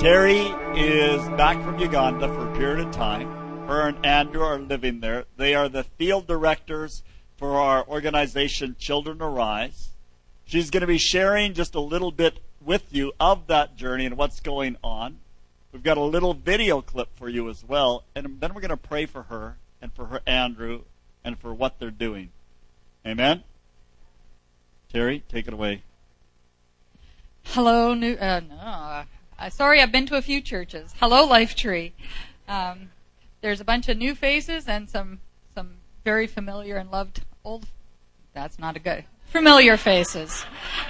Terry is back from Uganda for a period of time. Her and Andrew are living there. They are the field directors for our organization, Children Arise. She's going to be sharing just a little bit with you of that journey and what's going on. We've got a little video clip for you as well, and then we're going to pray for her and for her Andrew and for what they're doing. Amen? Terry, take it away. Hello, sorry, I've been to a few churches. Hello, Life Tree. There's a bunch of new faces and some very familiar and loved old. That's not a good familiar faces.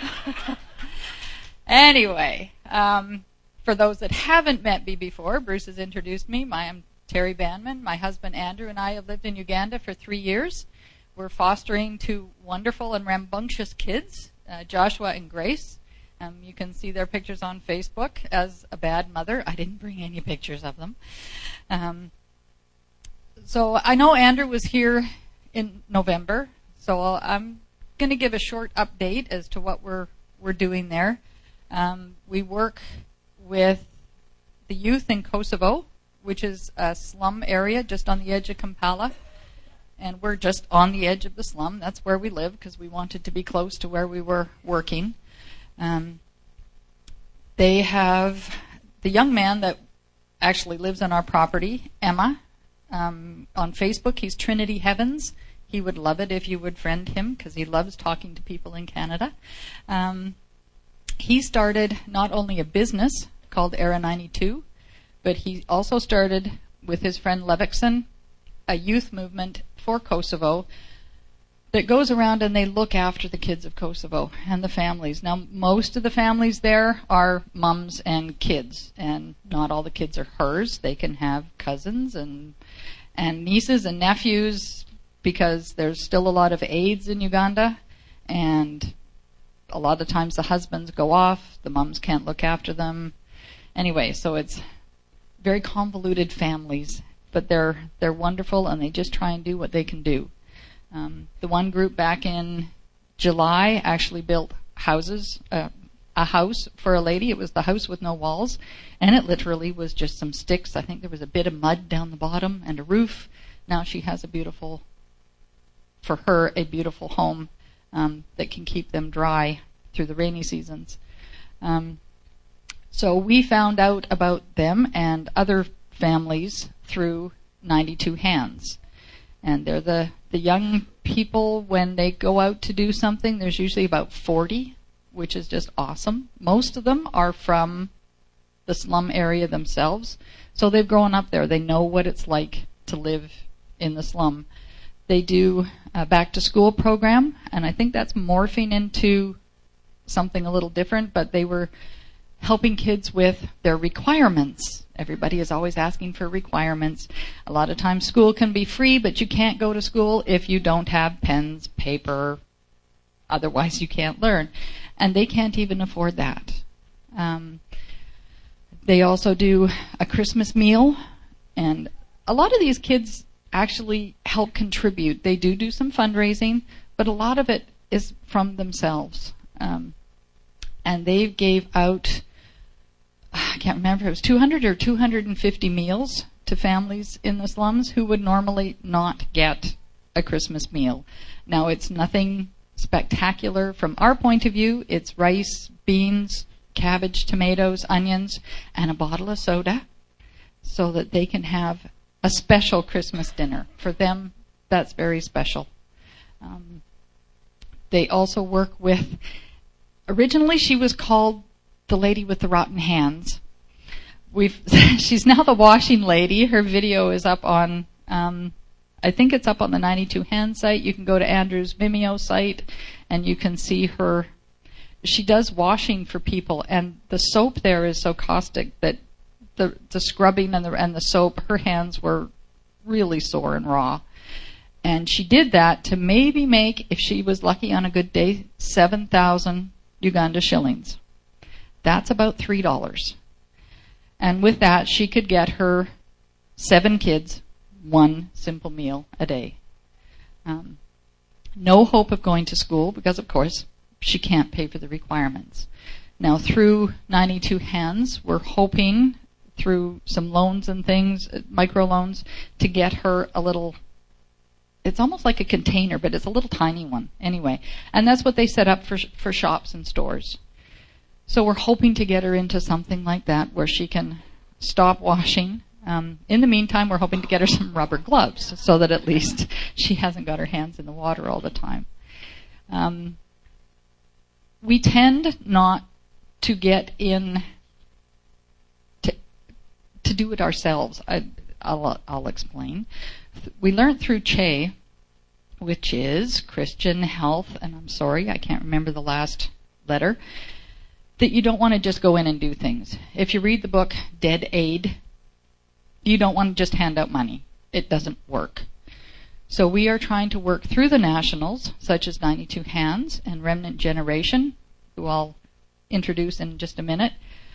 Anyway, for those that haven't met me before, Bruce has introduced me. I'm Terry Banman. My husband Andrew and I have lived in Uganda for 3 years. We're fostering 2 wonderful and rambunctious kids, Joshua and Grace. You can see their pictures on Facebook. As a bad mother, I didn't bring any pictures of them. So I know Andrew was here in November, so I'm going to give a short update as to what we're doing there. We work with the youth in Kosovo, which is a slum area just on the edge of Kampala. And we're just on the edge of the slum. That's where we live because we wanted to be close to where we were working. They have the young man that actually lives on our property, Emma. On Facebook, he's Trinity Heavens. He would love it if you would friend him because he loves talking to people in Canada. He started not only a business called Era 92, but he also started with his friend Levikson a youth movement for Kosovo that goes around and they look after the kids of Kosovo and the families. Now, most of the families there are mums and kids, and not all the kids are hers. They can have cousins and nieces and nephews because there's still a lot of AIDS in Uganda, and a lot of times the husbands go off, the mums can't look after them. Anyway, so it's very convoluted families, but they're wonderful and they just try and do what they can do. The one group back in July actually built houses, a house for a lady. It was the house with no walls, and it literally was just some sticks. I think there was a bit of mud down the bottom and a roof. Now she has a beautiful home that can keep them dry through the rainy seasons. So we found out about them and other families through 92 Hands. And they're the young people, when they go out to do something, there's usually about 40, which is just awesome. Most of them are from the slum area themselves. So they've grown up there. They know what it's like to live in the slum. They do a back-to-school program, and I think that's morphing into something a little different, but they were helping kids with their requirements. Everybody is always asking for requirements. A lot of times school can be free, but you can't go to school if you don't have pens, paper, otherwise you can't learn. And they can't even afford that. They also do a Christmas meal, and a lot of these kids actually help contribute. They do some fundraising, but a lot of it is from themselves. And they gave out, I can't remember if it was 200 or 250 meals to families in the slums who would normally not get a Christmas meal. Now, it's nothing spectacular from our point of view. It's rice, beans, cabbage, tomatoes, onions, and a bottle of soda so that they can have a special Christmas dinner. For them, that's very special. They also work with, originally she was called the lady with the rotten hands. She's now the washing lady. Her video is up on, I think it's up on the 92 Hands site. You can go to Andrew's Vimeo site and you can see her. She does washing for people, and the soap there is so caustic that the scrubbing and the soap, her hands were really sore and raw. And she did that to maybe make, if she was lucky on a good day, 7,000 Uganda shillings. That's about $3. And with that, she could get her 7 kids one simple meal a day. No hope of going to school because, of course, she can't pay for the requirements. Now, through 92 Hands, we're hoping through some loans and things, microloans, to get her a little, it's almost like a container, but it's a little tiny one anyway. And that's what they set up for shops and stores. So we're hoping to get her into something like that where she can stop washing. In the meantime, we're hoping to get her some rubber gloves so that at least she hasn't got her hands in the water all the time. We tend not to get in to do it ourselves. I'll explain. We learned through CHE, which is Christian Health, and I'm sorry, I can't remember the last letter, that you don't want to just go in and do things. If you read the book Dead Aid, you don't want to just hand out money. It doesn't work. So we are trying to work through the nationals, such as 92 Hands and Remnant Generation, who I'll introduce in just a minute.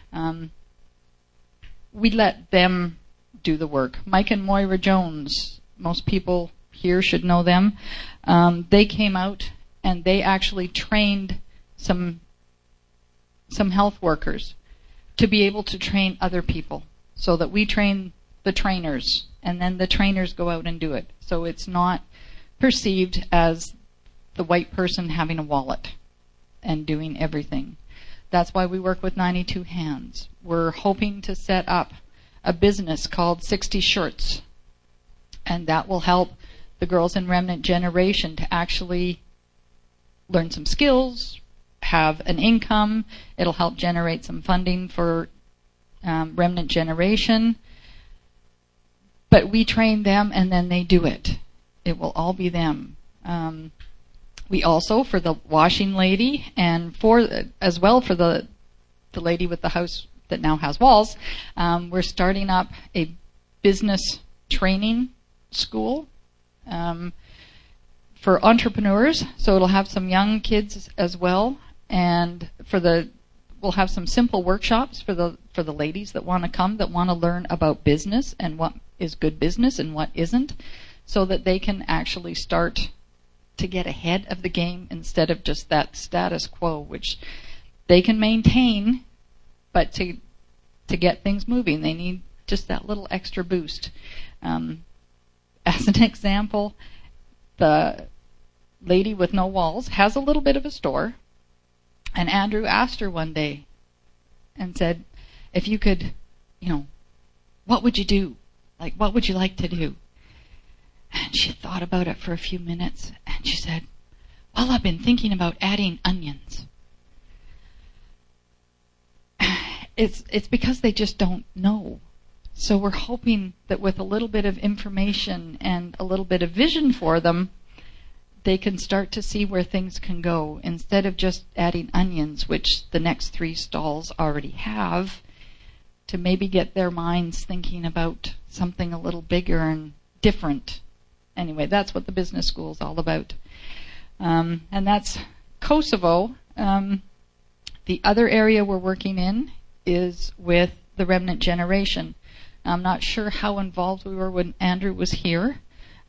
We let them do the work. Mike and Moira Jones, most people here should know them. They came out and they actually trained some health workers to be able to train other people, so that we train the trainers and then the trainers go out and do it. So it's not perceived as the white person having a wallet and doing everything. That's why we work with 92 Hands. We're hoping to set up a business called 60 Shirts, and that will help the girls in Remnant Generation to actually learn some skills, have an income. It'll help generate some funding for Remnant Generation. But we train them and then they do it. It will all be them. We also, for the washing lady and as well for the lady with the house that now has walls, we're starting up a business training school for entrepreneurs. So it'll have some young kids as well, and we'll have some simple workshops for the ladies that want to come, that want to learn about business and what is good business and what isn't, so that they can actually start to get ahead of the game instead of just that status quo, which they can maintain, but to get things moving, they need just that little extra boost. As an example, the lady with no walls has a little bit of a store, and Andrew asked her one day and said, if you could, what would you do? Like, what would you like to do? And she thought about it for a few minutes, and she said, well, I've been thinking about adding onions. It's because they just don't know. So we're hoping that with a little bit of information and a little bit of vision for them, they can start to see where things can go, instead of just adding onions, which the next 3 stalls already have, to maybe get their minds thinking about something a little bigger and different. Anyway, that's what the business school is all about. And that's Kosovo. The other area we're working in is with the Remnant Generation. I'm not sure how involved we were when Andrew was here.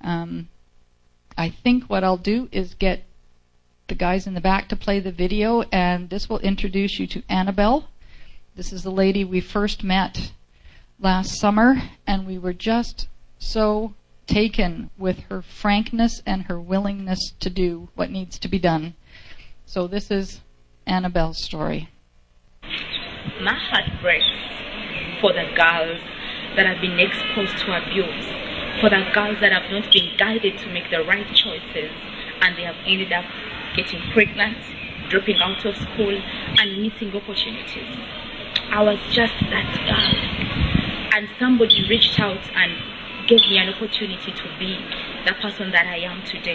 I think what I'll do is get the guys in the back to play the video, and this will introduce you to Annabelle. This is the lady we first met last summer, and we were just so taken with her frankness and her willingness to do what needs to be done. So this is Annabelle's story. My heart breaks for the girls that have been exposed to abuse, for the girls that have not been guided to make the right choices, and they have ended up getting pregnant, dropping out of school, and missing opportunities. I was just that girl, and somebody reached out and gave me an opportunity to be the person that I am today.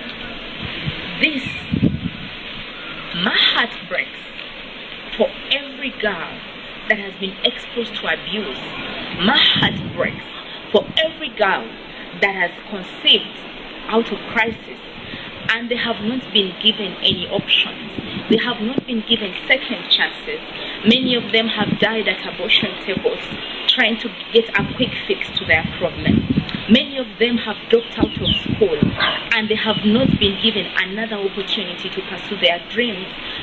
My heart breaks for every girl that has been exposed to abuse. My heart breaks for every girl that has conceived out of crisis, and they have not been given any options. They have not been given second chances. Many of them have died at abortion tables trying to get a quick fix to their problem. Many of them have dropped out of school, and they have not been given another opportunity to pursue their dreams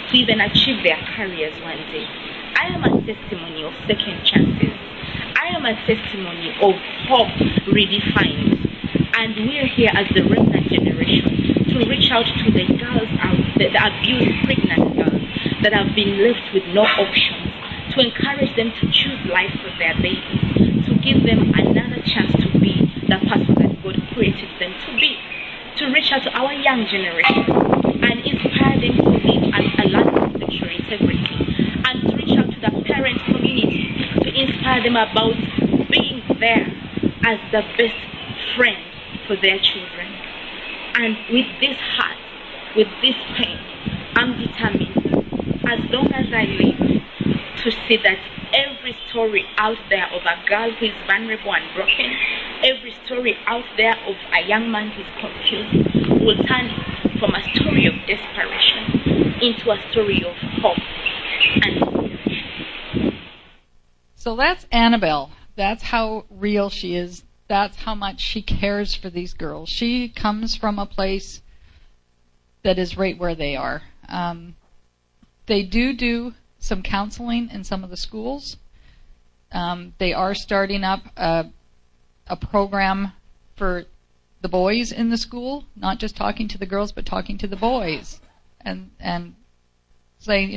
to even achieve their careers one day. I am a testimony of second chances. I am a testimony of hope redefined. And we are here as the remnant generation to reach out to the girls out, the abused pregnant girls that have been left with no options, to encourage them to choose life for their babies, to give them another chance to be the person that God created them to be, to reach out to our young generation and inspire them to live a life of sexual integrity, and to reach out to the parent community to inspire them about being there as the best friend for their children. And with this heart, with this pain, I'm determined, as long as I live, to see that every story out there of a girl who is vulnerable and broken, every story out there of a young man who is confused, will turn from a story of desperation into a story of hope and healing. So that's Annabelle. That's how real she is. That's how much she cares for these girls. She comes from a place that is right where they are. They do some counseling in some of the schools. They are starting up a program for the boys in the school, not just talking to the girls, but talking to the boys, and saying,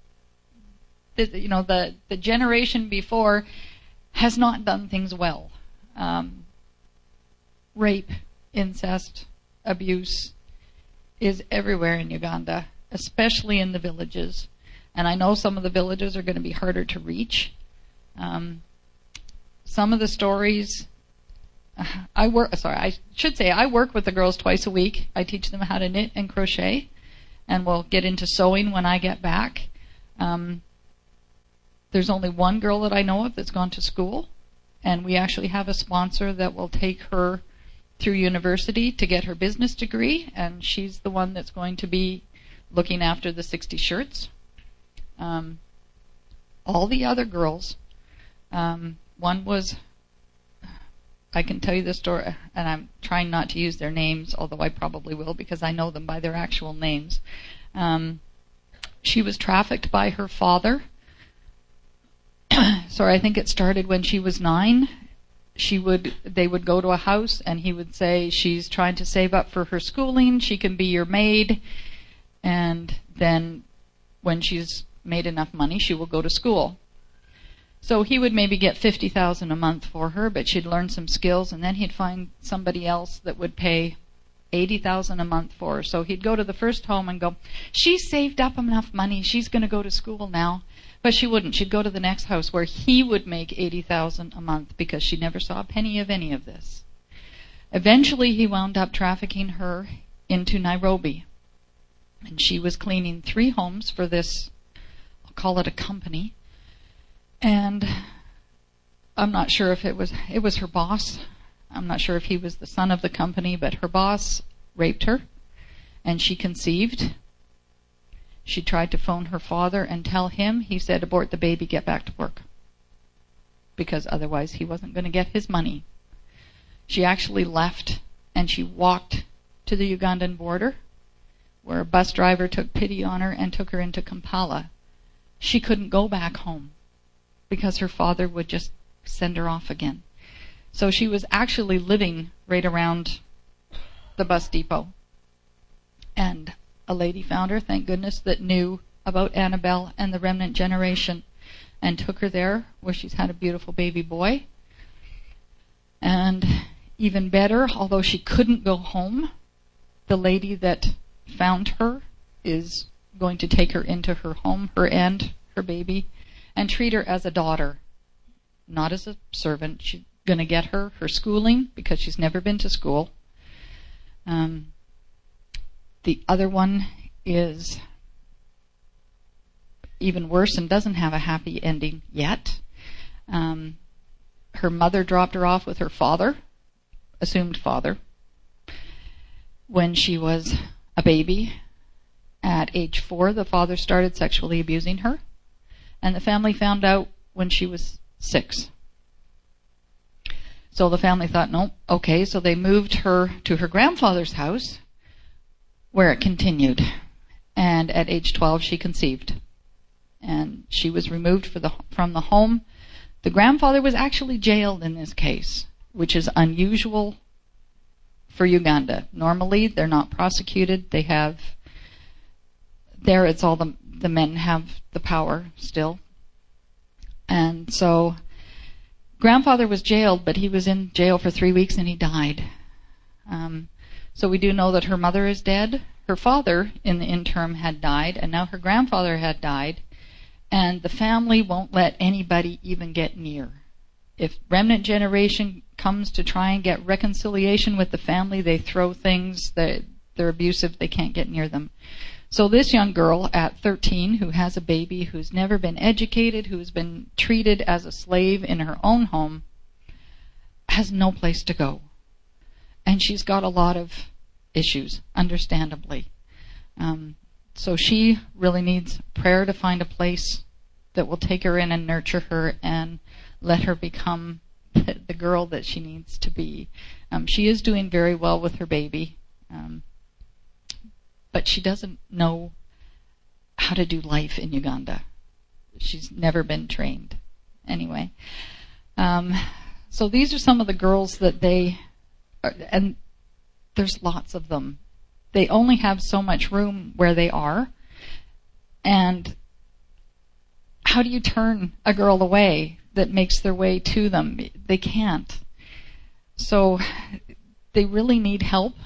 the generation before has not done things well. Rape, incest, abuse is everywhere in Uganda, especially in the villages. And I know some of the villages are going to be harder to reach. Some of the stories, I work with the girls twice a week. I teach them how to knit and crochet, and we'll get into sewing when I get back. There's only one girl that I know of that's gone to school, and we actually have a sponsor that will take her through university to get her business degree, and she's the one that's going to be looking after the 60 shirts. All the other girls, one was, I can tell you the story, and I'm trying not to use their names, although I probably will because I know them by their actual names. She was trafficked by her father. Sorry, I think it started when she was 9. They would go to a house and he would say, she's trying to save up for her schooling, she can be your maid, and then when she's made enough money, she will go to school. So he would maybe get $50,000 a month for her, but she'd learn some skills, and then he'd find somebody else that would pay $80,000 a month for her. So he'd go to the first home and go, she's saved up enough money, she's going to go to school now. But she wouldn't. She'd go to the next house where he would make $80,000 a month because she never saw a penny of any of this. Eventually, he wound up trafficking her into Nairobi. And she was cleaning 3 homes for this, I'll call it a company. And I'm not sure if it was her boss. I'm not sure if he was the son of the company, but her boss raped her and she conceived. She tried to phone her father and tell him. He said, abort the baby, get back to work. Because otherwise he wasn't going to get his money. She actually left and she walked to the Ugandan border where a bus driver took pity on her and took her into Kampala. She couldn't go back home because her father would just send her off again. So she was actually living right around the bus depot. And a lady found her, thank goodness, that knew about Annabelle and the remnant generation and took her there where she's had a beautiful baby boy. And even better, although she couldn't go home, the lady that found her is going to take her into her home, her and her baby, and treat her as a daughter, not as a servant. She's going to get her schooling because she's never been to school. The other one is even worse and doesn't have a happy ending yet. Her mother dropped her off with her father, assumed father, when she was a baby. At age 4, the father started sexually abusing her, and the family found out when she was 6. So the family thought, no, okay, so they moved her to her grandfather's house, where it continued. and at age 12 she conceived. And she was removed from the home. The grandfather was actually jailed in this case, which is unusual for Uganda. Normally, they're not prosecuted. It's all the men have the power still. And so, grandfather was jailed, but he was in jail for 3 weeks and he died. So we do know that her mother is dead. Her father, in the interim, had died, and now her grandfather had died. And the family won't let anybody even get near. If Remnant Generation comes to try and get reconciliation with the family, they throw things, they're abusive, they can't get near them. So this young girl at 13, who has a baby, who's never been educated, who's been treated as a slave in her own home, has no place to go. And she's got a lot of issues, understandably. So she really needs prayer to find a place that will take her in and nurture her and let her become the girl that she needs to be. She is doing very well with her baby, but she doesn't know how to do life in Uganda. She's never been trained. Anyway, so these are some of the girls that and there's lots of them. They only have so much room where they are. And how do you turn a girl away that makes their way to them? They can't. So they really need help.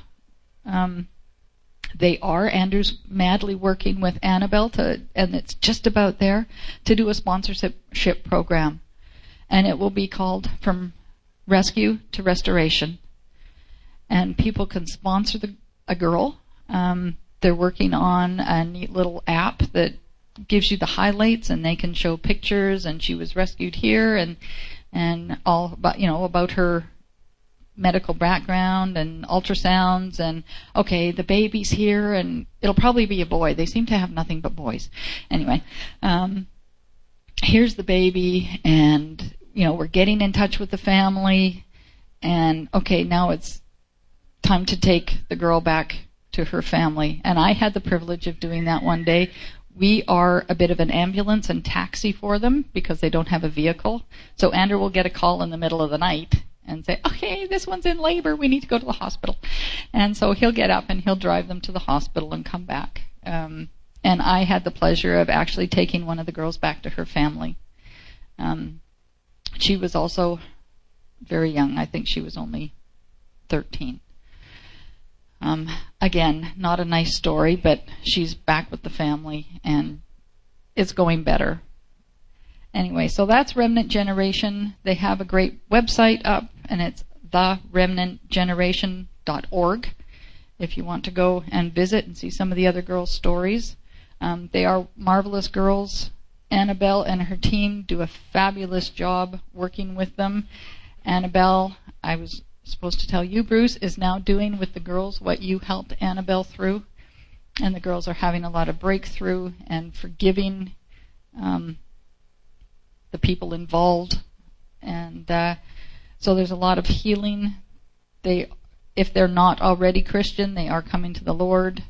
Andrew's madly working with Annabelle and it's just about there, to do a sponsorship program. And it will be called From Rescue to Restoration. And people can sponsor a girl. They're working on a neat little app that gives you the highlights, and they can show pictures, and she was rescued here, and all about her medical background and ultrasounds, and okay, the baby's here, and it'll probably be a boy. They seem to have nothing but boys. Anyway, here's the baby, and we're getting in touch with the family, and okay, now it's time to take the girl back to her family. And I had the privilege of doing that one day. We are a bit of an ambulance and taxi for them because they don't have a vehicle. So Andrew will get a call in the middle of the night and say, okay, this one's in labor, we need to go to the hospital. And so he'll get up and he'll drive them to the hospital and come back. And I had the pleasure of actually taking one of the girls back to her family. She was also very young. I think she was only 13. Again, not a nice story, but she's back with the family and it's going better. Anyway, so that's Remnant Generation. They have a great website up, and it's theremnantgeneration.org if you want to go and visit and see some of the other girls' stories. They are marvelous girls. Annabelle and her team do a fabulous job working with them. Annabelle, I was supposed to tell you, Bruce, is now doing with the girls what you helped Annabelle through. And the girls are having a lot of breakthrough and forgiving the people involved. And so there's a lot of healing. If they're not already Christian, they are coming to the Lord.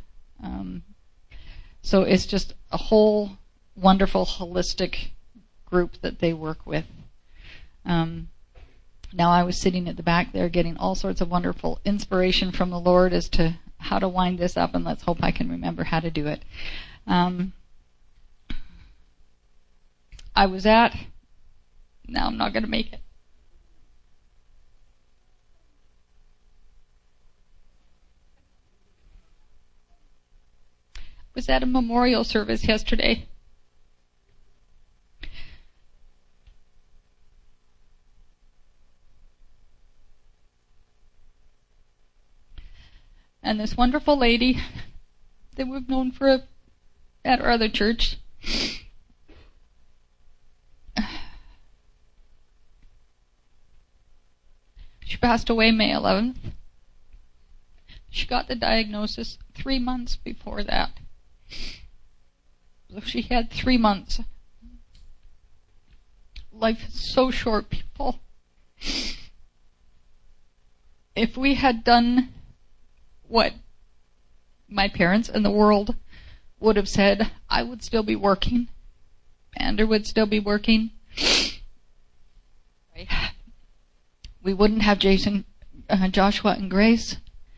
So it's just a whole wonderful, holistic group that they work with. Now I was sitting at the back there getting all sorts of wonderful inspiration from the Lord as to how to wind this up, and let's hope I can remember how to do it. Now I'm not going to make it. Was at a memorial service yesterday. And this wonderful lady that we've known at our other church, she passed away May 11th. She got the diagnosis 3 months before that. So she had 3 months. Life is so short, people. If we had done what my parents and the world would have said, I would still be working. Andrew would still be working. We wouldn't have Jason, Joshua, and Grace.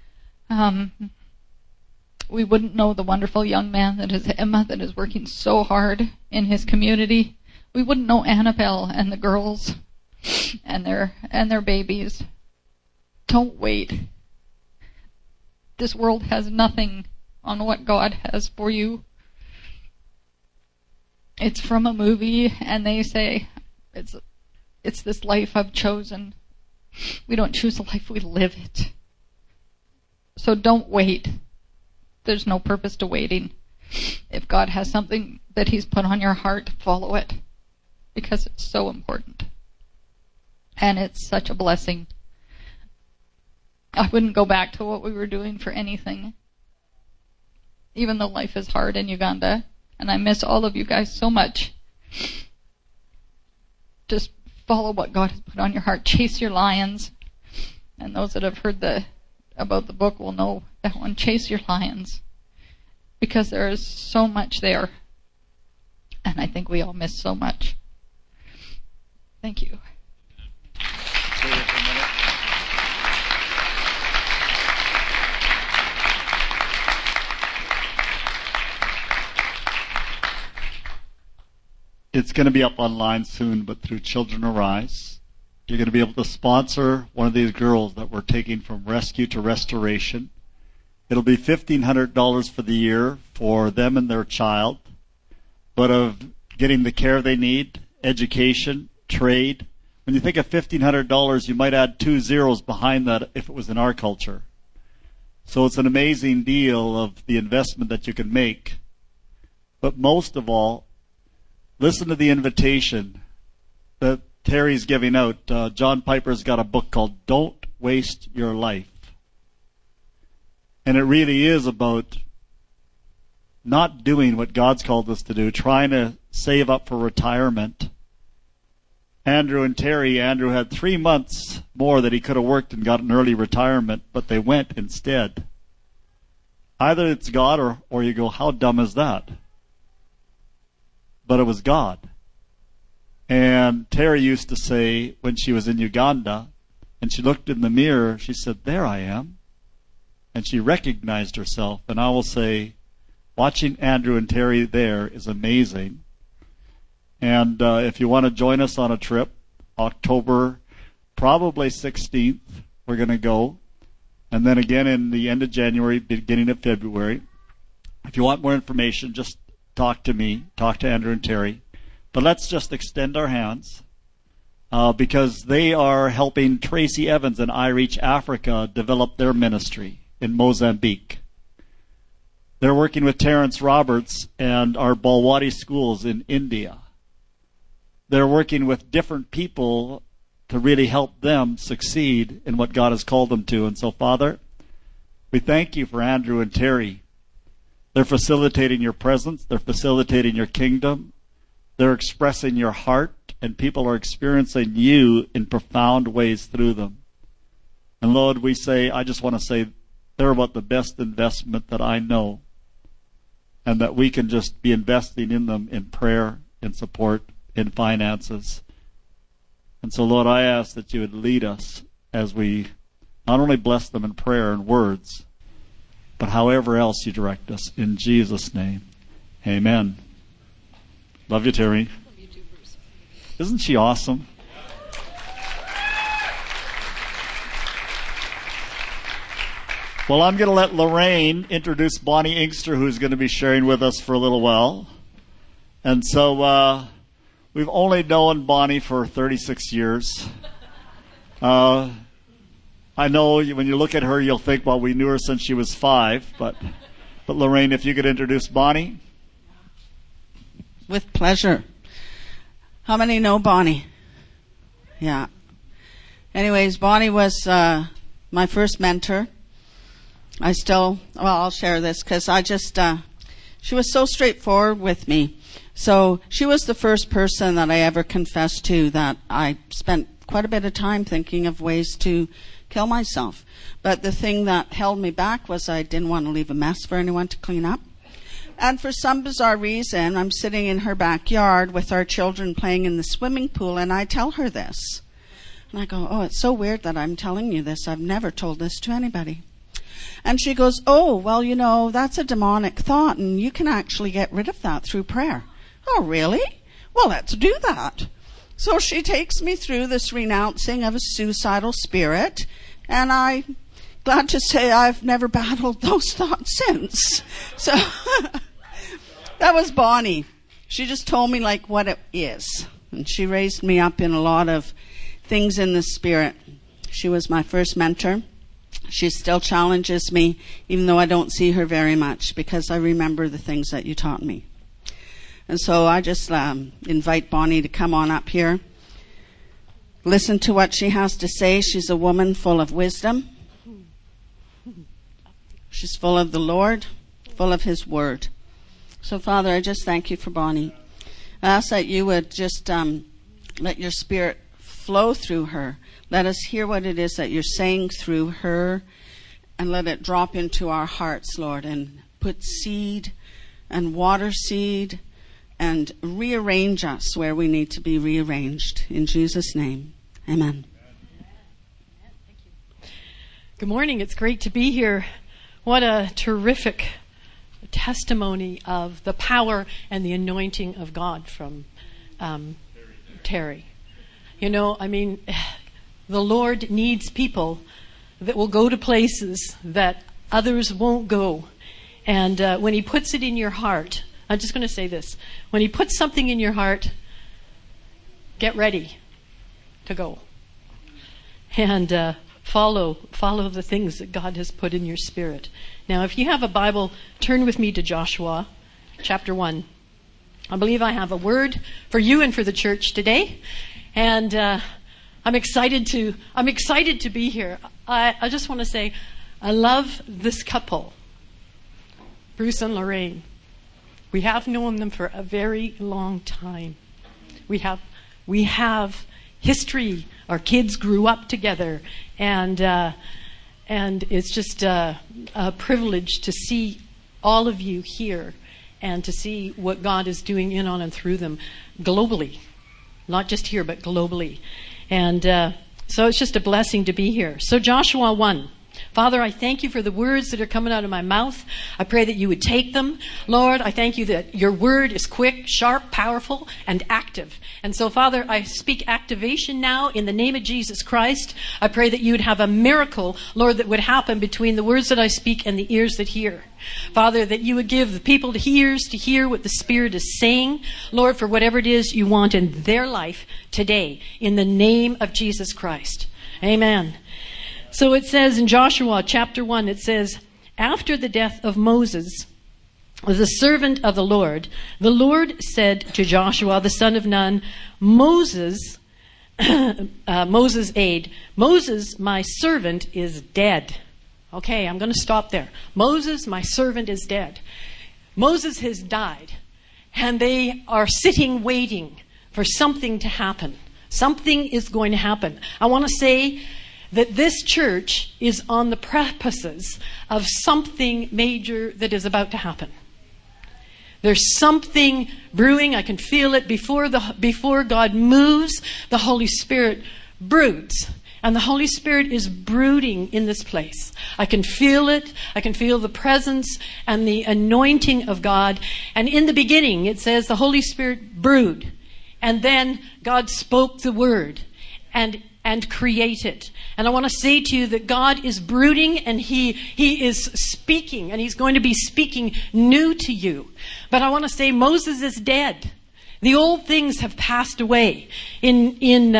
We wouldn't know the wonderful young man that is Emma, that is working so hard in his community. We wouldn't know Annabelle and the girls and their babies. Don't wait. This world has nothing on what God has for you. It's from a movie, and they say it's this life I've chosen. We don't choose a life, we live it. So don't wait. There's no purpose to waiting. If God has something that He's put on your heart, follow it. Because it's so important. And it's such a blessing. I wouldn't go back to what we were doing for anything. Even though life is hard in Uganda. And I miss all of you guys so much. Just follow what God has put on your heart. Chase your lions. And those that have heard about the book will know that one. Chase your lions. Because there is so much there. And I think we all miss so much. Thank you. It's going to be up online soon, but through Children Arise, you're going to be able to sponsor one of these girls that we're taking from rescue to restoration. It'll be $1,500 for the year for them and their child, but of getting the care they need, education, trade. When you think of $1,500, you might add 2 zeros behind that if it was in our culture. So it's an amazing deal of the investment that you can make. But most of all, listen to the invitation that Terry's giving out. John Piper's got a book called Don't Waste Your Life. And it really is about not doing what God's called us to do, trying to save up for retirement. Andrew and Terry, Andrew had 3 months more that he could have worked and got an early retirement, but they went instead. Either it's God or you go, how dumb is that? But it was God. And Terry used to say when she was in Uganda and she looked in the mirror, she said, there I am. And she recognized herself. And I will say, watching Andrew and Terry there is amazing. And if you want to join us on a trip, October probably 16th, we're going to go. And then again in the end of January, beginning of February. If you want more information, just talk to me, talk to Andrew and Terry. But let's just extend our hands because they are helping Tracy Evans and iReach Africa develop their ministry in Mozambique. They're working with Terrence Roberts and our Balwadi schools in India. They're working with different people to really help them succeed in what God has called them to. And so, Father, we thank you for Andrew and Terry. They're facilitating your presence. They're facilitating your kingdom. They're expressing your heart, and people are experiencing you in profound ways through them. And Lord, I just want to say, they're about the best investment that I know, and that we can just be investing in them in prayer, in support, in finances. And so, Lord, I ask that you would lead us as we not only bless them in prayer and words, but however else you direct us. In Jesus' name, amen. Love you, Terry. Love you too, Bruce. Isn't she awesome? Well, I'm going to let Lorraine introduce Bonnie Inkster, who's going to be sharing with us for a little while. And so we've only known Bonnie for 36 years. I know when you look at her, you'll think, well, we knew her since she was 5. But Lorraine, if you could introduce Bonnie. With pleasure. How many know Bonnie? Yeah. Anyways, Bonnie was my first mentor. I'll share this because she was so straightforward with me. So she was the first person that I ever confessed to that I spent quite a bit of time thinking of ways to kill myself. But the thing that held me back was I didn't want to leave a mess for anyone to clean up. And for some bizarre reason, I'm sitting in her backyard with our children playing in the swimming pool, and I tell her this. And I go, oh, it's so weird that I'm telling you this. I've never told this to anybody. And she goes, oh, well, you know, that's a demonic thought, and you can actually get rid of that through prayer. Oh, really? Well, let's do that. So she takes me through this renouncing of a suicidal spirit, and I'm glad to say I've never battled those thoughts since. So that was Bonnie. She just told me like what it is. And she raised me up in a lot of things in the spirit. She was my first mentor. She still challenges me, even though I don't see her very much, because I remember the things that you taught me. And so I just invite Bonnie to come on up here. Listen to what she has to say. She's a woman full of wisdom. She's full of the Lord, full of His Word. So, Father, I just thank you for Bonnie. I ask that you would just let your Spirit flow through her. Let us hear what it is that you're saying through her, and let it drop into our hearts, Lord, and put seed and water seed and rearrange us where we need to be rearranged. In Jesus' name, amen. Good morning. It's great to be here. What a terrific testimony of the power and the anointing of God from Terry. You know, I mean, the Lord needs people that will go to places that others won't go. And when He puts it in your heart, I'm just going to say this. When He puts something in your heart, get ready to go. And follow the things that God has put in your spirit. Now, if you have a Bible, turn with me to Joshua chapter 1. I believe I have a word for you and for the church today. And I'm excited to be here. I just want to say, I love this couple, Bruce and Lorraine. We have known them for a very long time. We have history. Our kids grew up together, and it's just a privilege to see all of you here and to see what God is doing in, on, and through them globally. Not just here, but globally. And so it's just a blessing to be here. So Joshua 1. Father, I thank you for the words that are coming out of my mouth. I pray that you would take them. Lord, I thank you that your word is quick, sharp, powerful, and active. And so, Father, I speak activation now in the name of Jesus Christ. I pray that you would have a miracle, Lord, that would happen between the words that I speak and the ears that hear. Father, that you would give the people ears to hear what the Spirit is saying, Lord, for whatever it is you want in their life today, in the name of Jesus Christ. Amen. So it says in Joshua chapter 1, it says, after the death of Moses, the servant of the Lord said to Joshua, the son of Nun, Moses' aide, Moses, my servant, is dead. Okay, I'm going to stop there. Moses, my servant, is dead. Moses has died, and they are sitting waiting for something to happen. Something is going to happen. I want to say that this church is on the precipices of something major that is about to happen. There's something brewing. I can feel it before God moves. The Holy Spirit broods. And the Holy Spirit is brooding in this place. I can feel it. I can feel the presence and the anointing of God. And in the beginning, it says the Holy Spirit brewed. And then God spoke the word and created. And I want to say to you that God is brooding, and He is speaking, and He's going to be speaking new to you. But I want to say Moses is dead. The old things have passed away. In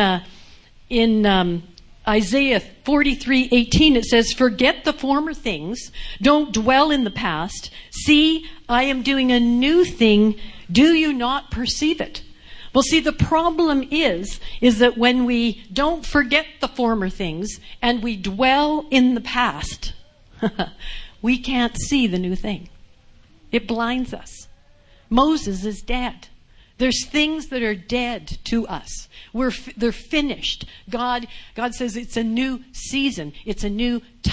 Isaiah 43:18, it says, forget the former things. Don't dwell in the past. See, I am doing a new thing. Do you not perceive it? Well, see, the problem is that when we don't forget the former things and we dwell in the past, we can't see the new thing. It blinds us. Moses is dead. There's things that are dead to us. They're finished. God says it's a new season. It's a new time.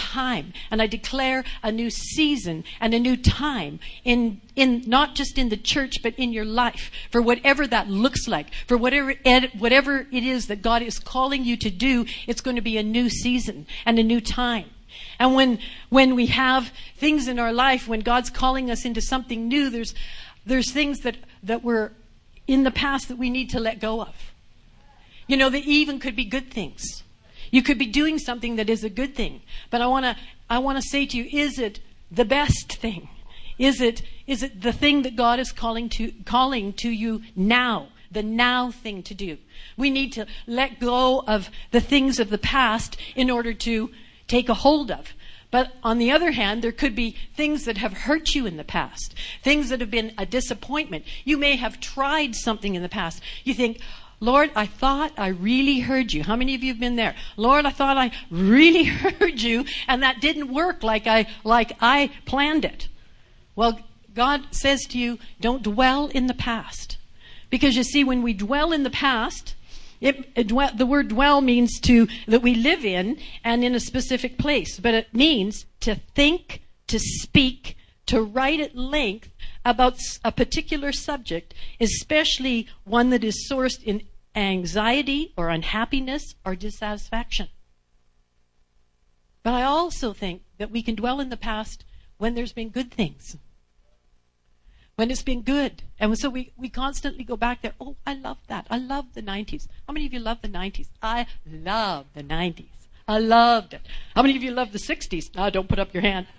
time, and I declare a new season and a new time in not just in the church, but in your life, for whatever that looks like, for whatever it is that God is calling you to do. It's going to be a new season and a new time. And when we have things in our life, when God's calling us into something new, there's things that were in the past that we need to let go of. You know, they even could be good things. You could be doing something that is a good thing. But I want to say to you, is it the best thing? Is it the thing that God is calling to you now? The now thing to do. We need to let go of the things of the past in order to take a hold of. But on the other hand, there could be things that have hurt you in the past. Things that have been a disappointment. You may have tried something in the past. You think, Lord, I thought I really heard you. How many of you have been there? Lord, I thought I really heard you, and that didn't work like I planned it. Well, God says to you, don't dwell in the past. Because you see, when we dwell in the past, the word dwell means that we live in and in a specific place. But it means to think, to speak, to write at length about a particular subject, especially one that is sourced in anxiety or unhappiness or dissatisfaction. But I also think that we can dwell in the past when there's been good things. When it's been good. And so we constantly go back there. Oh, I love that. I love the 90s. How many of you love the 90s? I love the 90s. I loved it. How many of you love the 60s? No, don't put up your hand.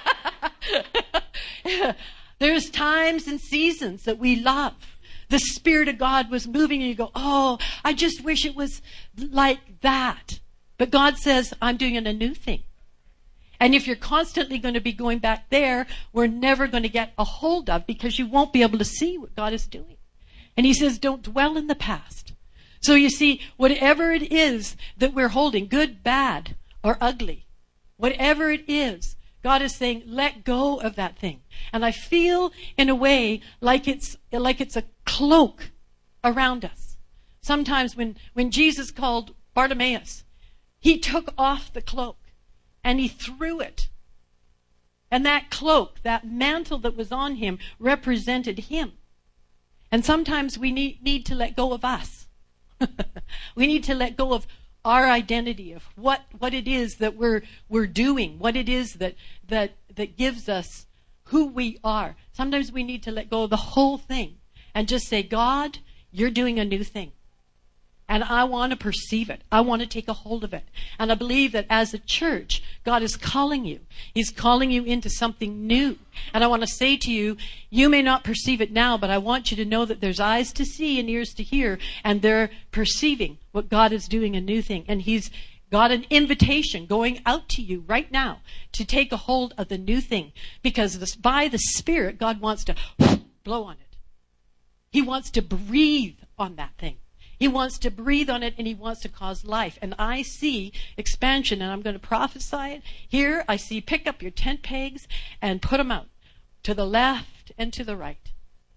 There's times and seasons that we love. The Spirit of God was moving and you go, oh, I just wish it was like that. But God says, I'm doing a new thing. And if you're constantly going to be going back there, we're never going to get a hold of, because you won't be able to see what God is doing. And he says, don't dwell in the past. So you see, whatever it is that we're holding, good, bad, or ugly, whatever it is, God is saying, let go of that thing. And I feel in a way like it's a cloak around us. Sometimes when Jesus called Bartimaeus, he took off the cloak and he threw it. And that cloak, that mantle that was on him, represented him. And sometimes we need to let go of us. We need to let go of our identity, of what it is that we're doing, what it is that gives us who we are. Sometimes we need to let go of the whole thing and just say, God, you're doing a new thing. And I want to perceive it. I want to take a hold of it. And I believe that as a church, God is calling you. He's calling you into something new. And I want to say to you, you may not perceive it now, but I want you to know that there's eyes to see and ears to hear, and they're perceiving what God is doing, a new thing. And he's got an invitation going out to you right now to take a hold of the new thing. Because by the Spirit, God wants to blow on it. He wants to breathe on that thing. He wants to breathe on it, and he wants to cause life. And I see expansion, and I'm going to prophesy it. Here I see, pick up your tent pegs and put them out to the left and to the right.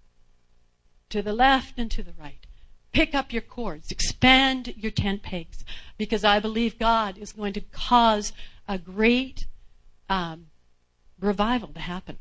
To the left and to the right. Pick up your cords. Expand your tent pegs. Because I believe God is going to cause a great revival to happen.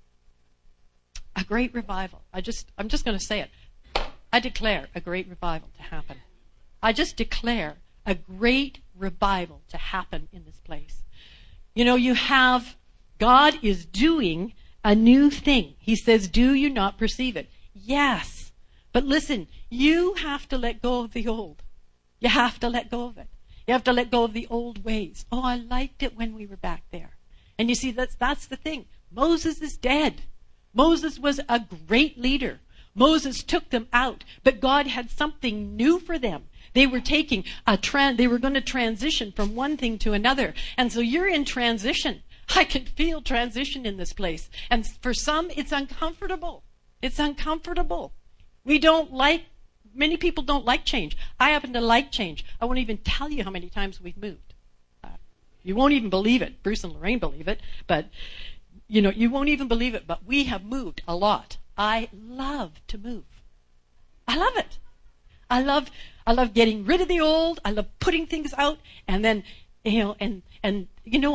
A great revival. I'm just going to say it. I declare a great revival to happen. I just declare a great revival to happen in this place. You know, God is doing a new thing. He says, do you not perceive it? Yes. But listen, you have to let go of the old. You have to let go of it. You have to let go of the old ways. Oh, I liked it when we were back there. And you see, that's the thing. Moses is dead. Moses was a great leader. Moses took them out, but God had something new for them. They were taking they were going to transition from one thing to another. And so you're in transition. I can feel transition in this place. And for some, it's uncomfortable. It's uncomfortable. Many people don't like change. I happen to like change. I won't even tell you how many times we've moved. You won't even believe it. Bruce and Lorraine believe it, but you won't even believe it, but we have moved a lot. I love to move. I love it. I love getting rid of the old. I love putting things out, and then, and you know what?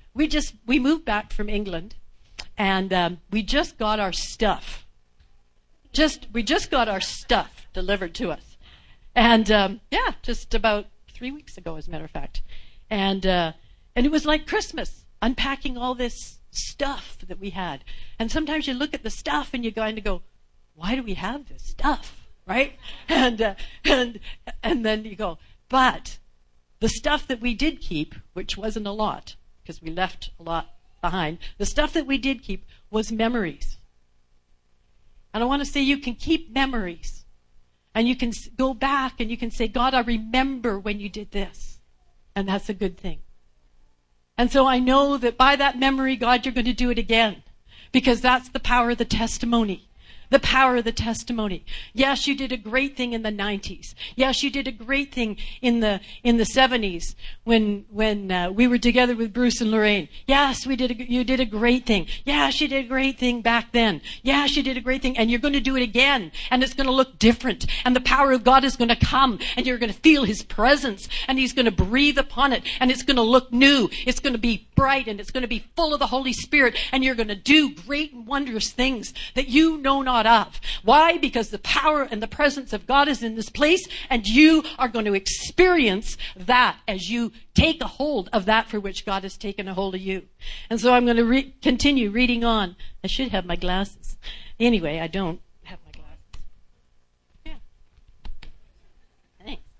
we moved back from England, and we just got our stuff. We just got our stuff delivered to us. And just about 3 weeks ago, as a matter of fact. And it was like Christmas, unpacking all this stuff that we had. And sometimes you look at the stuff and you kind of go, why do we have this stuff, right? And then you go, but the stuff that we did keep, which wasn't a lot, because we left a lot behind, the stuff that we did keep was memories. And I want to say you can keep memories. And you can go back and you can say, God, I remember when you did this. And that's a good thing. And so I know that by that memory, God, you're going to do it again. Because that's the power of the testimony. The power of the testimony. Yes, you did a great thing in the 90s. Yes, you did a great thing in the 70s when we were together with Bruce and Lorraine. Yes, you did a great thing. Yes, you did a great thing back then. Yes, you did a great thing, and you're going to do it again, and it's going to look different, and the power of God is going to come, and you're going to feel His presence, and He's going to breathe upon it, and it's going to look new. It's going to be bright, and it's going to be full of the Holy Spirit, and you're going to do great and wondrous things that you know not of. Why? Because the power and the presence of God is in this place, and you are going to experience that as you take a hold of that for which God has taken a hold of you. And so I'm going to continue reading on. I should have my glasses. Anyway, I don't have my glasses. Yeah. Thanks.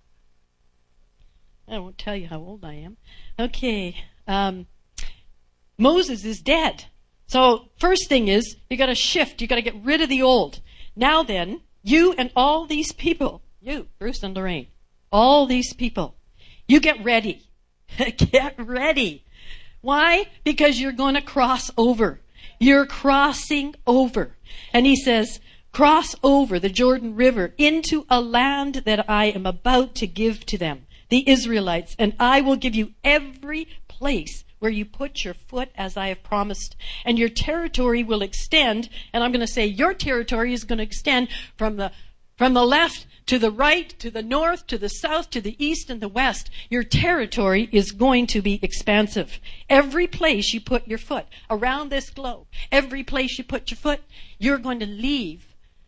I won't tell you how old I am. Okay. Moses is dead. So first thing is, you got to shift. You got to get rid of the old. Now then, you and all these people, you, Bruce and Lorraine, all these people, you get ready. Get ready. Why? Because you're going to cross over. You're crossing over. And he says, cross over the Jordan River into a land that I am about to give to them, the Israelites, and I will give you every place where you put your foot as I have promised, and your territory will extend, and I'm going to say your territory is going to extend from the left to the right, to the north, to the south, to the east, and the west. Your territory is going to be expansive. Every place you put your foot around this globe, every place you put your foot, you're going to leave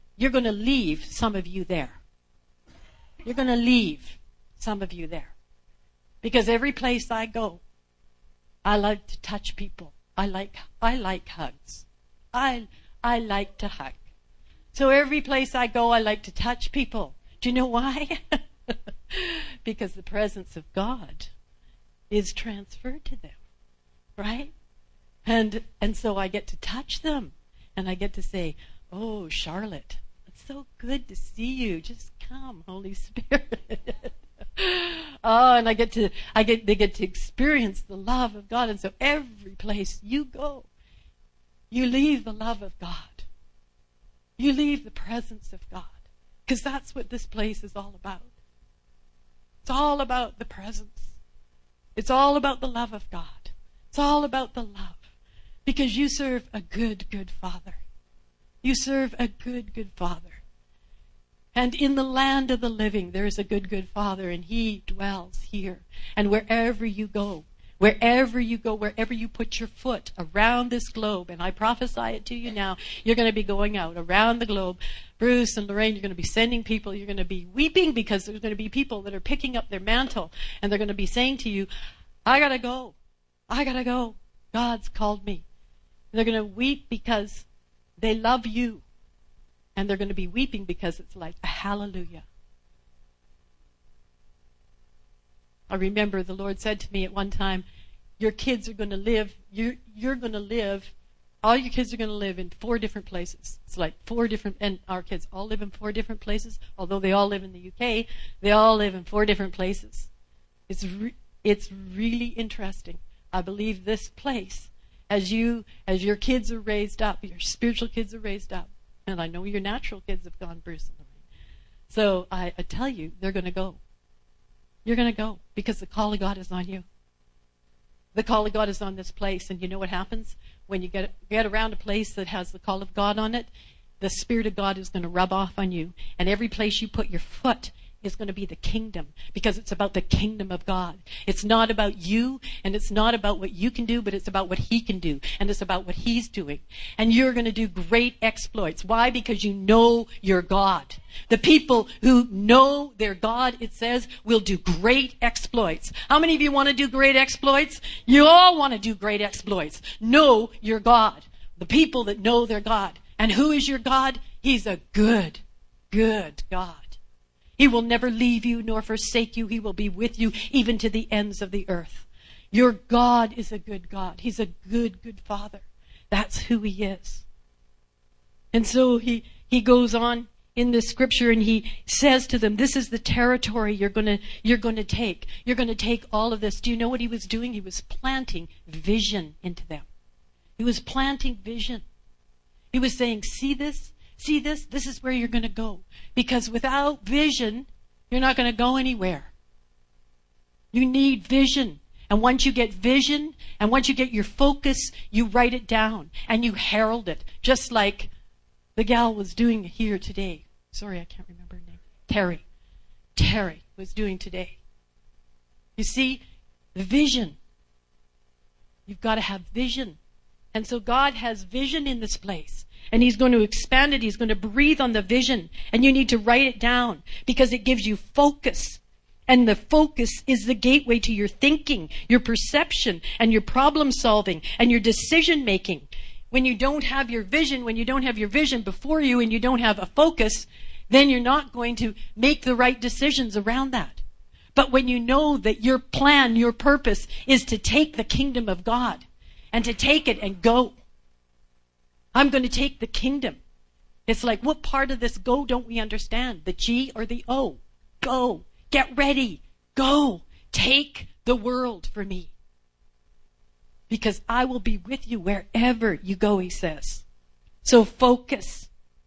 some of you there. You're going to leave some of you there. Because every place I go, I like to touch people. I like hugs. I like to hug. So every place I go, I like to touch people. Do you know why? Because the presence of God is transferred to them, right? And so I get to touch them, and I get to say, "Oh, Charlotte, it's so good to see you. Just come, Holy Spirit." Oh, and they get to experience the love of God. And so every place you go, you leave the love of God. You leave the presence of God. Because that's what this place is all about. It's all about the presence. It's all about the love of God. It's all about the love. Because you serve a good, good Father. You serve a good, good Father. And in the land of the living, there is a good, good Father, and He dwells here. And wherever you go, wherever you put your foot around this globe, and I prophesy it to you now, you're going to be going out around the globe. Bruce and Lorraine, you're going to be sending people, you're going to be weeping because there's going to be people that are picking up their mantle, and they're going to be saying to you, I got to go. I got to go. God's called me. And they're going to weep because they love you. And they're going to be weeping because it's like a hallelujah. I remember the Lord said to me at one time, your kids are going to live, you're going to live, all your kids are going to live in 4 different places. It's like 4 different, and our kids all live in 4 different places. Although they all live in the UK, they all live in 4 different places. It's really interesting. I believe this place, as your kids are raised up, your spiritual kids are raised up, and I know your natural kids have gone, Bruce and Lorraine. So I tell you, they're going to go. You're going to go because the call of God is on you. The call of God is on this place. And you know what happens? When you get around a place that has the call of God on it, the Spirit of God is going to rub off on you. And every place you put your foot is going to be the kingdom, because it's about the kingdom of God. It's not about you, and it's not about what you can do, but it's about what he can do, and it's about what he's doing. And you're going to do great exploits. Why? Because you know your God. The people who know their God, it says, will do great exploits. How many of you want to do great exploits? You all want to do great exploits. Know your God. The people that know their God. And who is your God? He's a good, good God. He will never leave you nor forsake you. He will be with you even to the ends of the earth. Your God is a good God. He's a good, good Father. That's who he is. And so he goes on in the scripture and he says to them, this is the territory you're going to take. You're going to take all of this. Do you know what he was doing? He was planting vision into them. He was planting vision. He was saying, see this? See this? This is where you're going to go. Because without vision, you're not going to go anywhere. You need vision. And once you get vision, and once you get your focus, you write it down and you herald it. Just like the gal was doing here today. Sorry, I can't remember her name. Terry was doing today. You see, the vision. You've got to have vision. And so God has vision in this place. And he's going to expand it. He's going to breathe on the vision. And you need to write it down because it gives you focus. And the focus is the gateway to your thinking, your perception, and your problem solving, and your decision making. When you don't have your vision, before you and you don't have a focus, then you're not going to make the right decisions around that. But when you know that your plan, your purpose is to take the kingdom of God and to take it and go. I'm going to take the kingdom. It's like, what part of this go don't we understand? The G or the O? Go. Get ready. Go. Take the world for me. Because I will be with you wherever you go, he says. So focus.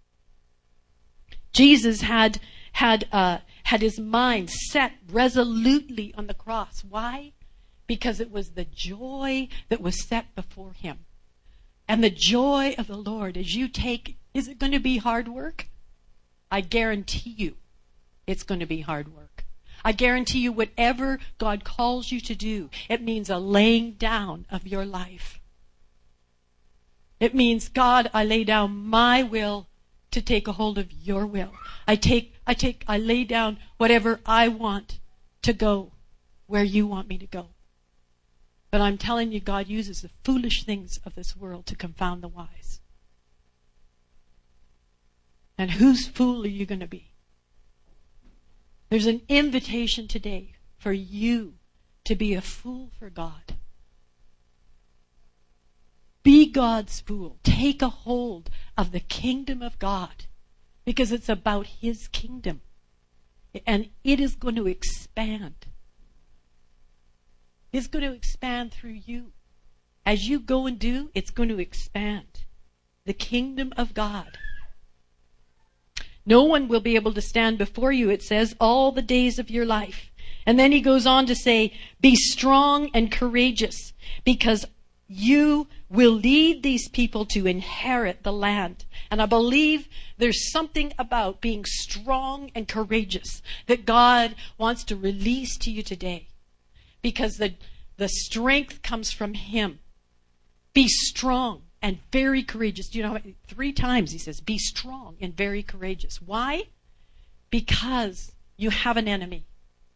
Jesus had his mind set resolutely on the cross. Why? Because it was the joy that was set before him. And the joy of the Lord as you take, is it going to be hard work? I guarantee you it's going to be hard work. I guarantee you whatever God calls you to do, it means a laying down of your life. It means, God, I lay down my will to take a hold of your will. I lay down whatever I want to go where you want me to go. But I'm telling you, God uses the foolish things of this world to confound the wise. And whose fool are you going to be? There's an invitation today for you to be a fool for God. Be God's fool. Take a hold of the kingdom of God because it's about his kingdom. And it is going to expand. It's going to expand through you. As you go and do, it's going to expand. The kingdom of God. No one will be able to stand before you, it says, all the days of your life. And then he goes on to say, be strong and courageous, because you will lead these people to inherit the land. And I believe there's something about being strong and courageous that God wants to release to you today. Because the strength comes from him. Be strong and very courageous. Do you know, 3 times he says, be strong and very courageous. Why? Because you have an enemy.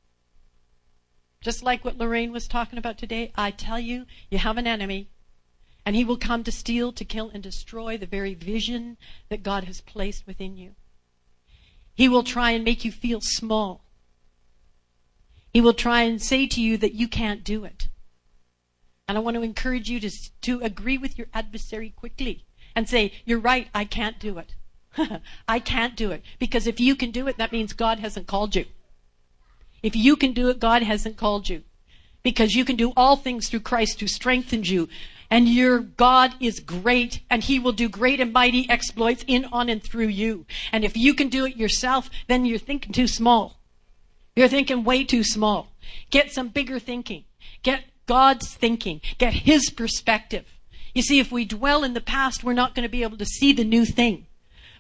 Just like what Lorraine was talking about today, I tell you, you have an enemy. And he will come to steal, to kill, and destroy the very vision that God has placed within you. He will try and make you feel small. He will try and say to you that you can't do it. And I want to encourage you to agree with your adversary quickly and say, you're right, I can't do it. I can't do it. Because if you can do it, that means God hasn't called you. If you can do it, God hasn't called you. Because you can do all things through Christ who strengthens you. And your God is great, and he will do great and mighty exploits in, on, and through you. And if you can do it yourself, then you're thinking too small. You're thinking way too small. Get some bigger thinking. Get God's thinking. Get his perspective. You see, if we dwell in the past, we're not going to be able to see the new thing.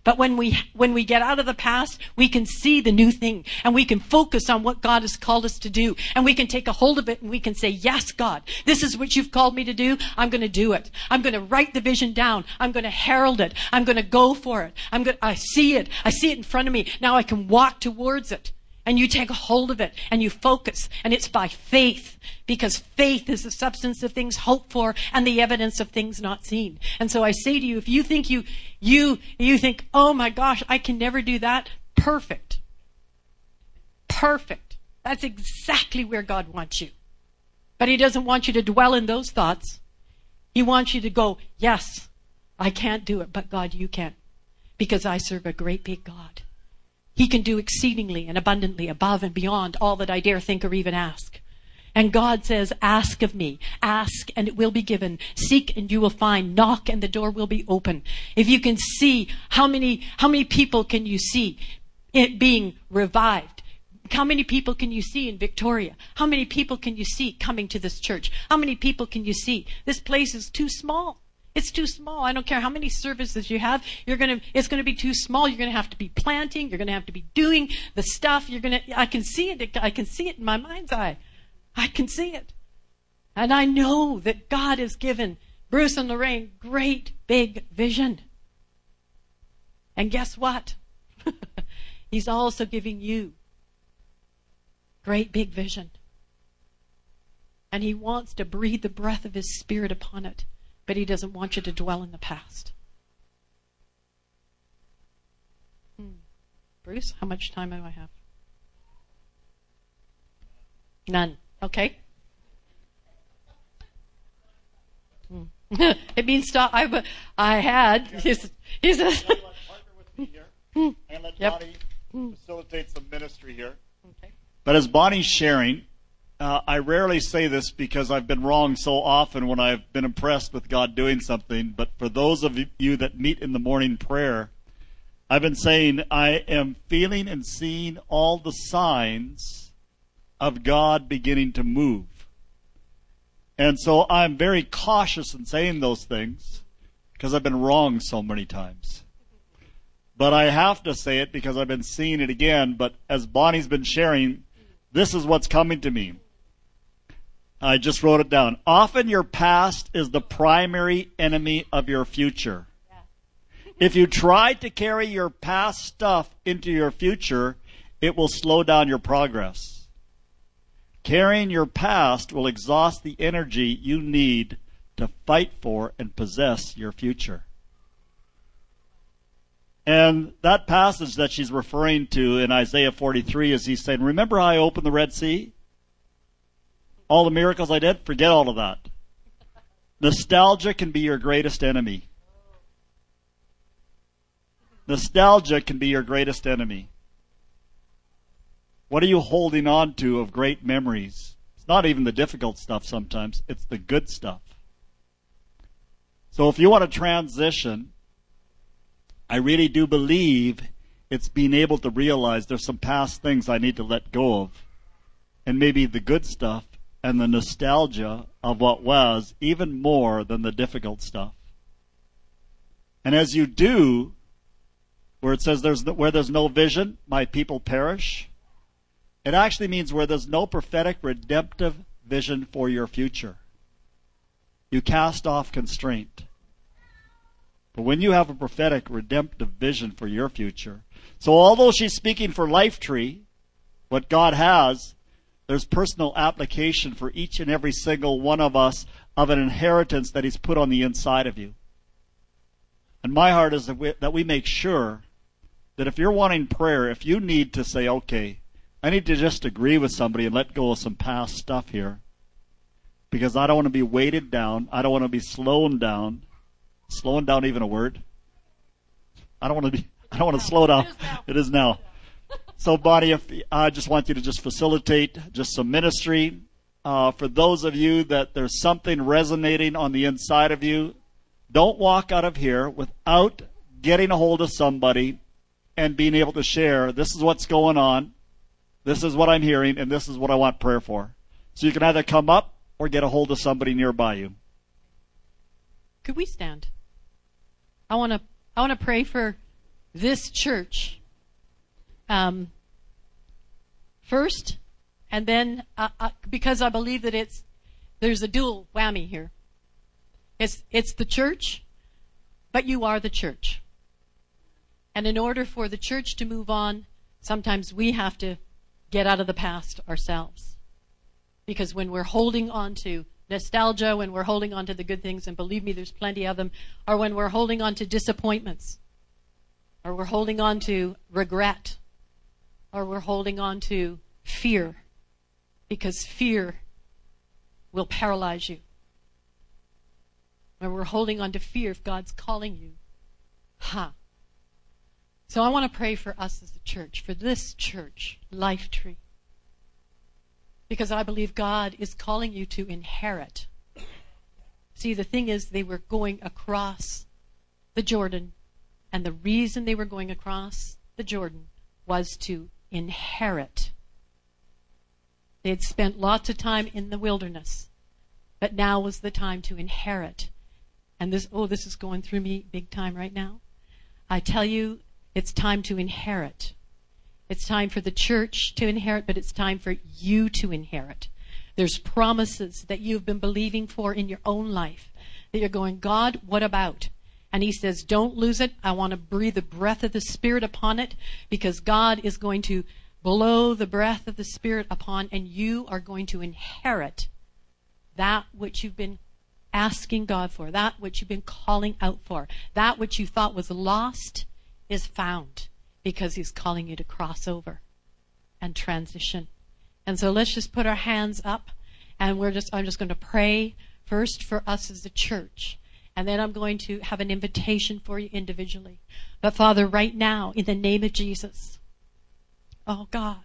But when we get out of the past, we can see the new thing, and we can focus on what God has called us to do, and we can take a hold of it, and we can say, yes, God, this is what you've called me to do. I'm going to do it. I'm going to write the vision down. I'm going to herald it. I'm going to go for it. I see it. I see it in front of me. Now I can walk towards it. And you take a hold of it, and you focus, and it's by faith, because faith is the substance of things hoped for and the evidence of things not seen. And so I say to you, if you think you think, oh my gosh, I can never do that, perfect. Perfect. That's exactly where God wants you. But he doesn't want you to dwell in those thoughts. He wants you to go, yes, I can't do it, but God, you can, because I serve a great big God. He can do exceedingly and abundantly above and beyond all that I dare think or even ask. And God says, ask of me. Ask and it will be given. Seek and you will find. Knock and the door will be open. If you can see, how many people can you see it being revived? How many people can you see in Victoria? How many people can you see coming to this church? How many people can you see? This place is too small. It's too small. I don't care how many services you have. It's going to be too small. You're going to have to be planting. You're going to have to be doing the stuff. I can see it. I can see it in my mind's eye. I can see it. And I know that God has given Bruce and Lorraine great big vision. And guess what? He's also giving you great big vision. And he wants to breathe the breath of his Spirit upon it. But he doesn't want you to dwell in the past. Bruce, how much time do I have? None. Okay. It means stop. I had. He's a. And let Bonnie facilitate some ministry here. Okay. But as Bonnie's sharing, I rarely say this because I've been wrong so often when I've been impressed with God doing something. But for those of you that meet in the morning prayer, I've been saying I am feeling and seeing all the signs of God beginning to move. And so I'm very cautious in saying those things because I've been wrong so many times. But I have to say it because I've been seeing it again. But as Bonnie's been sharing, this is what's coming to me. I just wrote it down. Often your past is the primary enemy of your future. If you try to carry your past stuff into your future, it will slow down your progress. Carrying your past will exhaust the energy you need to fight for and possess your future. And that passage that she's referring to in Isaiah 43 is he's saying, remember how I opened the Red Sea? All the miracles I did? Forget all of that. Nostalgia can be your greatest enemy. Nostalgia can be your greatest enemy. What are you holding on to of great memories? It's not even the difficult stuff sometimes. It's the good stuff. So if you want to transition, I really do believe it's being able to realize there's some past things I need to let go of. And maybe the good stuff and the nostalgia of what was even more than the difficult stuff. And as you do, where it says where there's no vision, my people perish, it actually means where there's no prophetic redemptive vision for your future. You cast off constraint. But when you have a prophetic redemptive vision for your future, so although she's speaking for Lifetree, what God has, there's personal application for each and every single one of us of an inheritance that he's put on the inside of you. And my heart is that we make sure that if you're wanting prayer, if you need to say, okay, I need to just agree with somebody and let go of some past stuff here, because I don't want to be weighted down. I don't want to be slowing down. Slowing down even a word? I don't want to slow down. It is now. So, Bonnie, I just want you to just facilitate just some ministry. For those of you that there's something resonating on the inside of you, don't walk out of here without getting a hold of somebody and being able to share, this is what's going on, this is what I'm hearing, and this is what I want prayer for. So you can either come up or get a hold of somebody nearby you. Could we stand? I want to pray for this church first, and then because I believe that there's a dual whammy here. It's the church, but you are the church. And in order for the church to move on, sometimes we have to get out of the past ourselves. Because when we're holding on to nostalgia, when we're holding on to the good things, and believe me, there's plenty of them, or when we're holding on to disappointments, or we're holding on to regret, or we're holding on to fear, because fear will paralyze you. When we're holding on to fear, if God's calling you, So I want to pray for us as a church, for this church, Life Tree. Because I believe God is calling you to inherit. See, the thing is, they were going across the Jordan, and the reason they were going across the Jordan was to inherit. They had spent lots of time in the wilderness, but now was the time to inherit. And this is going through me big time right now. I tell you, it's time to inherit. It's time for the church to inherit, but it's time for you to inherit. There's promises that you've been believing for in your own life that you're going, God, what about? And he says, don't lose it. I want to breathe the breath of the Spirit upon it, because God is going to blow the breath of the Spirit upon, and you are going to inherit that which you've been asking God for, that which you've been calling out for. That which you thought was lost is found, because he's calling you to cross over and transition. And so let's just put our hands up, and I'm just going to pray first for us as a church. And then I'm going to have an invitation for you individually. But Father, right now, in the name of Jesus, oh God,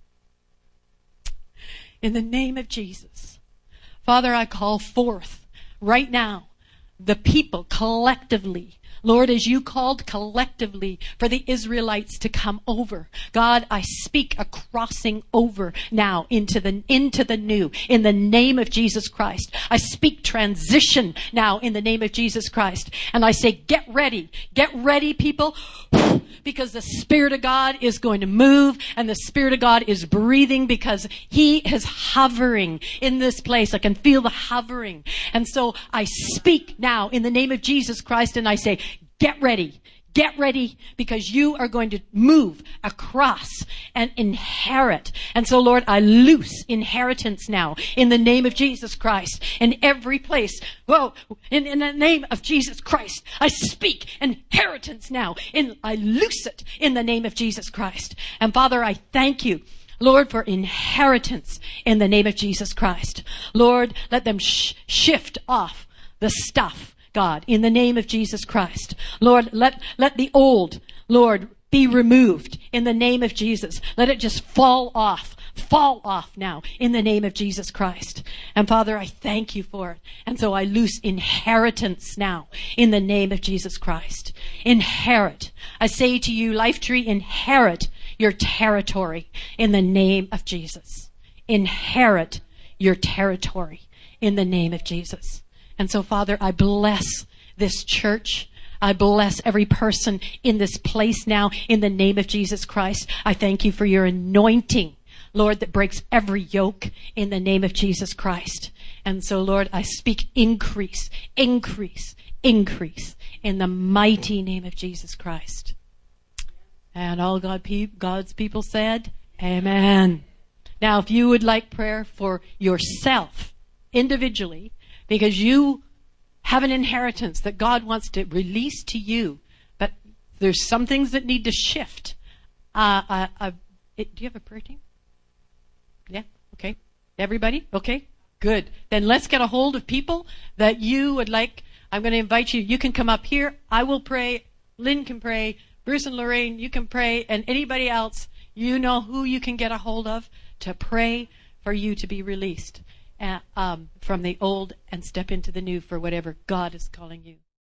in the name of Jesus, Father, I call forth right now the people collectively, Lord, as you called collectively for the Israelites to come over. God, I speak a crossing over now into the new in the name of Jesus Christ. I speak transition now in the name of Jesus Christ. And I say, get ready people, because the Spirit of God is going to move, and the Spirit of God is breathing, because he is hovering in this place. I can feel the hovering. And so I speak now in the name of Jesus Christ, and I say, get ready, because you are going to move across and inherit. And so, Lord, I loose inheritance now in the name of Jesus Christ in every place. Whoa, in the name of Jesus Christ, I speak inheritance now. I loose it in the name of Jesus Christ. And Father, I thank you, Lord, for inheritance in the name of Jesus Christ. Lord, let them shift off the stuff, God, in the name of Jesus Christ. Lord, let the old, Lord, be removed in the name of Jesus. Let it just fall off now in the name of Jesus Christ. And Father, I thank you for it. And so I loose inheritance now in the name of Jesus Christ. Inherit. I say to you, Life Tree, inherit your territory in the name of Jesus. Inherit your territory in the name of Jesus. And so, Father, I bless this church. I bless every person in this place now in the name of Jesus Christ. I thank you for your anointing, Lord, that breaks every yoke in the name of Jesus Christ. And so, Lord, I speak increase in the mighty name of Jesus Christ. And all God's people said, amen. Now, if you would like prayer for yourself individually, because you have an inheritance that God wants to release to you, but there's some things that need to shift. Do you have a prayer team? Yeah? Okay. Everybody? Okay. Good. Then let's get a hold of people that you would like. I'm going to invite you. You can come up here. I will pray. Lynn can pray. Bruce and Lorraine, you can pray. And anybody else, you know who you can get a hold of to pray for you to be released from the old and step into the new for whatever God is calling you.